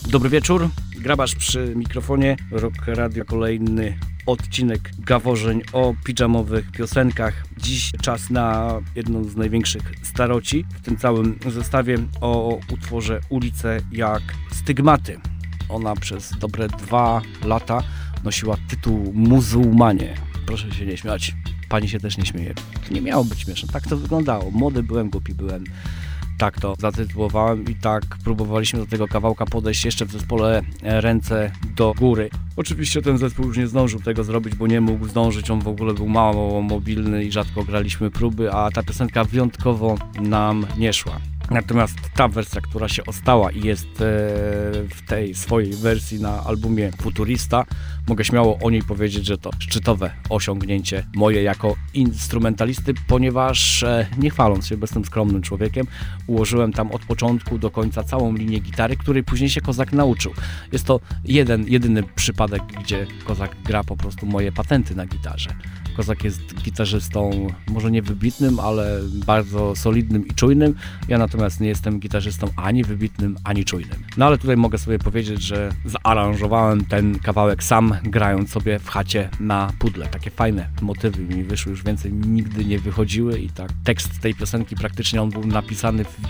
Dobry wieczór, Grabarz przy mikrofonie, Rock Radio, kolejny odcinek gaworzeń o pidżamowych piosenkach. Dziś czas na jedną z największych staroci w tym całym zestawie, o utworze Ulice jak stygmaty. Ona przez dobre 2 lata nosiła tytuł Muzułmanie. Proszę się nie śmiać, pani się też nie śmieje. Nie miało być śmieszne, tak to wyglądało. Młody byłem, głupi byłem. Tak to zatytułowałem i tak próbowaliśmy do tego kawałka podejść jeszcze w zespole Ręce do góry. Oczywiście ten zespół już nie zdążył tego zrobić, bo nie mógł zdążyć, on w ogóle był mało mobilny i rzadko graliśmy próby, a ta piosenka wyjątkowo nam nie szła. Natomiast ta wersja, która się ostała i jest w tej swojej wersji na albumie Futurista, mogę śmiało o niej powiedzieć, że to szczytowe osiągnięcie moje jako instrumentalisty, ponieważ nie chwaląc się, bo jestem skromnym człowiekiem, ułożyłem tam od początku do końca całą linię gitary, której później się Kozak nauczył. Jest to jedyny przypadek, gdzie Kozak gra po prostu moje patenty na gitarze. Kozak jest gitarzystą, może nie wybitnym, ale bardzo solidnym i czujnym. Ja natomiast nie jestem gitarzystą ani wybitnym, ani czujnym. No ale tutaj mogę sobie powiedzieć, że zaaranżowałem ten kawałek sam, grając sobie w chacie na pudle. Takie fajne motywy mi wyszły, już więcej nigdy nie wychodziły i tak tekst tej piosenki praktycznie on był napisany w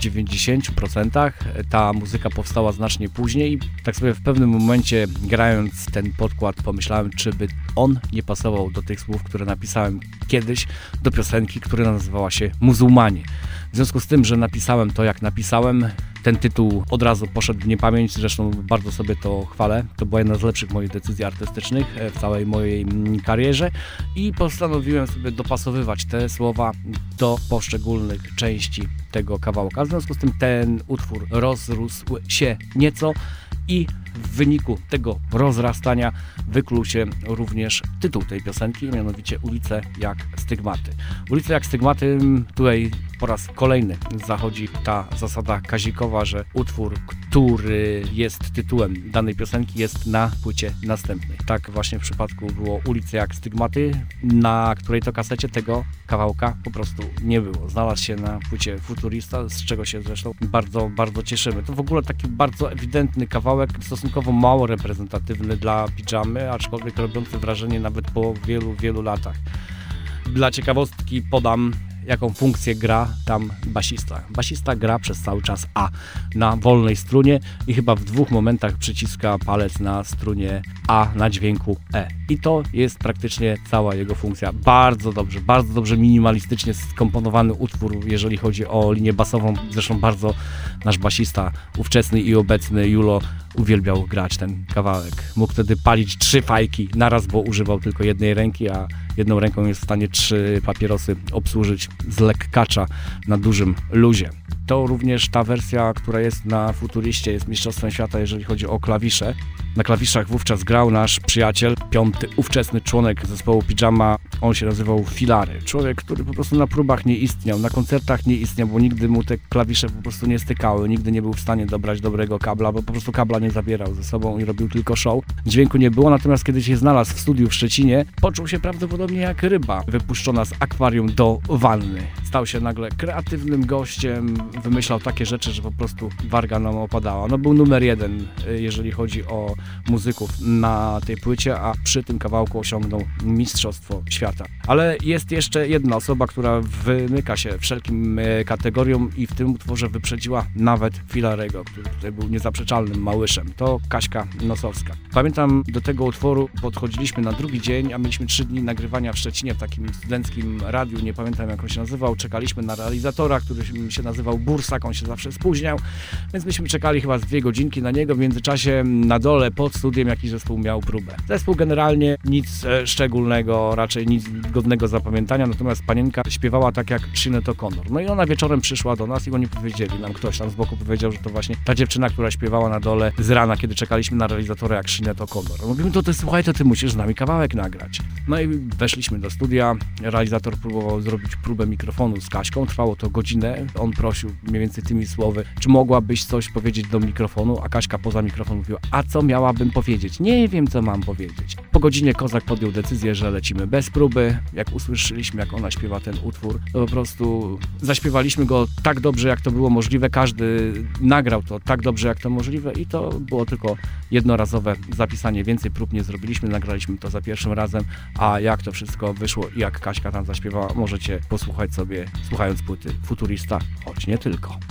90%. Ta muzyka powstała znacznie później i tak sobie w pewnym momencie, grając ten podkład, pomyślałem, czy by on nie pasował do tych słów, które napisałem kiedyś do piosenki, która nazywała się Muzułmanie. W związku z tym, że napisałem to jak napisałem, ten tytuł od razu poszedł w niepamięć, zresztą bardzo sobie to chwalę. To była jedna z lepszych moich decyzji artystycznych w całej mojej karierze i postanowiłem sobie dopasowywać te słowa do poszczególnych części tego kawałka. W związku z tym ten utwór rozrósł się nieco i w wyniku tego rozrastania wykluł się również tytuł tej piosenki, mianowicie Ulice jak stygmaty. Ulice jak stygmaty, tutaj po raz kolejny zachodzi ta zasada kazikowa, że utwór, który jest tytułem danej piosenki, jest na płycie następnej. Tak właśnie w przypadku było Ulice jak stygmaty, na której to kasecie tego kawałka po prostu nie było. Znalazł się na płycie Futurista, z czego się zresztą bardzo, bardzo cieszymy. To w ogóle taki bardzo ewidentny kawałek, stosunkowo mało reprezentatywny dla pidżamy, aczkolwiek robiący wrażenie nawet po wielu, wielu latach. Dla ciekawostki podam, jaką funkcję gra tam basista. Basista gra przez cały czas A na wolnej strunie i chyba w 2 momentach przyciska palec na strunie A na dźwięku E. I to jest praktycznie cała jego funkcja. Bardzo dobrze minimalistycznie skomponowany utwór, jeżeli chodzi o linię basową. Zresztą bardzo nasz basista, ówczesny i obecny Julo, uwielbiał grać ten kawałek. Mógł wtedy palić 3 fajki naraz, bo używał tylko jednej ręki, a jedną ręką jest w stanie 3 papierosy obsłużyć z lekkacza na dużym luzie. To również ta wersja, która jest na Futuriście, jest mistrzostwem świata, jeżeli chodzi o klawisze. Na klawiszach wówczas grał nasz przyjaciel, 5. ówczesny członek zespołu Pidżama. On się nazywał Filary. Człowiek, który po prostu na próbach nie istniał, na koncertach nie istniał, bo nigdy mu te klawisze po prostu nie stykały. Nigdy nie był w stanie dobrać dobrego kabla, bo po prostu kabla nie zabierał ze sobą i robił tylko show. Dźwięku nie było, natomiast kiedy się znalazł w studiu w Szczecinie, poczuł się prawdopodobnie jak ryba wypuszczona z akwarium do wanny. Stał się nagle kreatywnym gościem, wymyślał takie rzeczy, że po prostu warga nam opadała. No był numer 1, jeżeli chodzi o muzyków na tej płycie, a przy tym kawałku osiągnął mistrzostwo świata. Ale jest jeszcze jedna osoba, która wymyka się wszelkim kategoriom i w tym utworze wyprzedziła nawet Filarego, który tutaj był niezaprzeczalnym małyszem. To Kaśka Nosowska. Pamiętam, do tego utworu podchodziliśmy na drugi dzień, a mieliśmy 3 dni nagrywania w Szczecinie w takim studenckim radiu, nie pamiętam jak on się nazywał. Czekaliśmy na realizatora, który się nazywał Bursak, on się zawsze spóźniał, więc myśmy czekali chyba z 2 godzinki na niego. W międzyczasie na dole pod studiem jakiś zespół miał próbę. Zespół generalnie nic szczególnego, raczej nic godnego zapamiętania, natomiast panienka śpiewała tak jak Sinead O'Connor. No i ona wieczorem przyszła do nas i oni powiedzieli nam, ktoś tam z boku powiedział, że to właśnie ta dziewczyna, która śpiewała na dole z rana, kiedy czekaliśmy na realizatora jak Sinead O'Connor. Mówimy, to słuchaj, to ty musisz z nami kawałek nagrać. No i Weszliśmy do studia, realizator próbował zrobić próbę mikrofonu z Kaśką, trwało to godzinę, on prosił mniej więcej tymi słowy, czy mogłabyś coś powiedzieć do mikrofonu, a Kaśka poza mikrofonem mówiła, a co miałabym powiedzieć? Nie wiem, co mam powiedzieć. Po godzinie Kozak podjął decyzję, że lecimy bez próby. Jak usłyszeliśmy, jak ona śpiewa ten utwór, to po prostu zaśpiewaliśmy go tak dobrze, jak to było możliwe. Każdy nagrał to tak dobrze, jak to możliwe i to było tylko jednorazowe zapisanie. Więcej prób nie zrobiliśmy, nagraliśmy to za pierwszym razem, a jak to wszystko wyszło i jak Kaśka tam zaśpiewała, możecie posłuchać sobie, słuchając płyty Futurista, choć nie tylko.